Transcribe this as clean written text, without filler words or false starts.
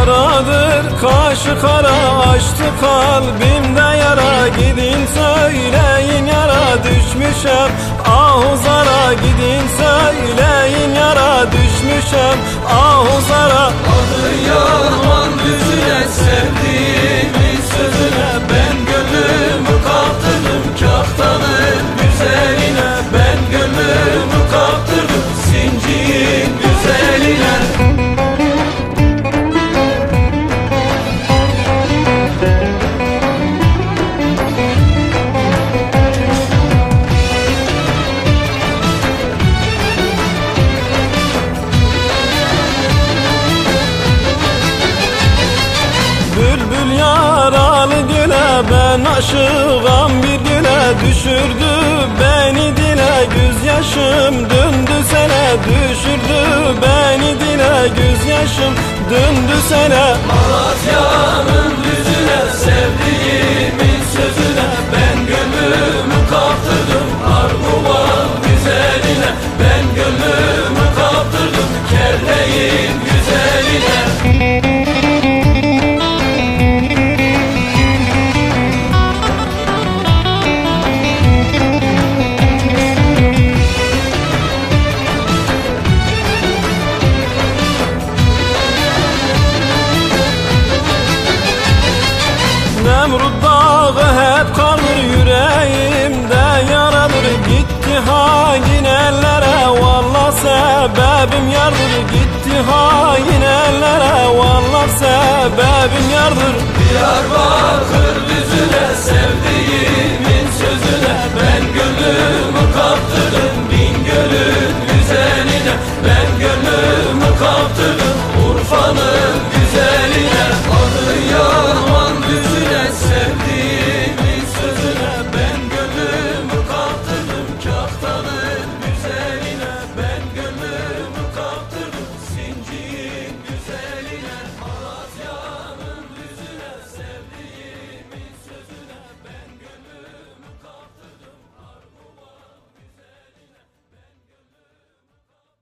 yaradır kaşı kara, açtı kalbimde yara. Gidin söyleyin yara düşmüşem ahuzara. Gidin söyleyin yara düşmüşem ahuzara. Adı yaman düzüne, sevdiğimin sözüne, ben gönlümü kaptırdım kaftanın güzeline. Ben gönlümü kaptırdım sinciğin güzeline. Bülbül yaralı güle, ben aşığım bir güle. Düşürdü beni dile, gözyaşım döndü sene. Düşürdü beni dile, gözyaşım döndü sene. Malatya'nın düzüne, sevdiğimin sözüne, ben gönlümü kaptırdım Arguvan güzeline. Ben gönlümü kaptırdım Kerleğin güzeline. Nemrut dağı hep kalır yüreğimde yaradır. Gitti hain ellere, vallah sebebim yardır. Gitti hain ellere, vallah sebebim yardır. Diyarbakır düzüne, sevdiğimin sözüne, ben